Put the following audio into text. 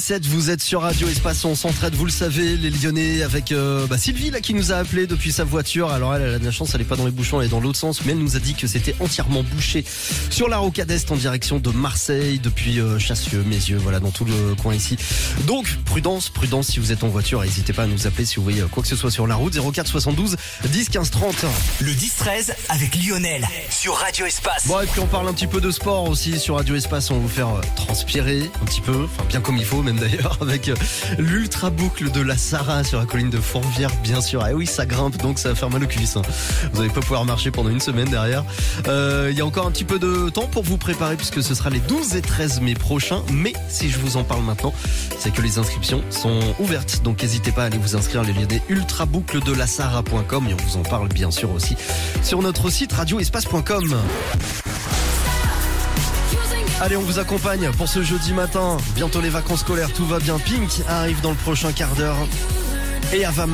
8h17, vous êtes sur Radio Espace, on s'entraide, vous le savez, les Lyonnais, avec Sylvie là qui nous a appelé depuis sa voiture. Alors elle a de la chance, elle est pas dans les bouchons, elle est dans l'autre sens, mais elle nous a dit que c'était entièrement bouché sur la rocade Est en direction de Marseille, depuis Chassieux, Mézieux, voilà, dans tout le coin ici. Donc prudence si vous êtes en voiture, n'hésitez pas à nous appeler si vous voyez quoi que ce soit sur la route. 04 72 10 15 30. Le 10-13 avec Lionel sur Radio Espace. Bon, et puis on parle un petit peu de sport aussi sur Radio Espace. On va vous faire transpirer un petit peu, enfin bien comme il faut même d'ailleurs, avec l'ultra boucle de la Sarah sur la colline de Fourvière, bien sûr. Et oui, ça grimpe, donc ça va faire mal aux cuisses. Vous n'allez pas pouvoir marcher pendant une semaine derrière. Il y a encore un petit peu de temps pour vous préparer puisque ce sera les 12 et 13 mai prochains. Mais si je vous en parle maintenant, c'est que les inscriptions sont ouvertes. Donc n'hésitez pas à aller vous inscrire, les liens ultraboucledelaSarah.com, et on vous en parle bien sûr aussi sur notre site radioespace.com. Allez, on vous accompagne pour ce jeudi matin. Bientôt les vacances scolaires, tout va bien. Pink arrive dans le prochain quart d'heure. Et Ava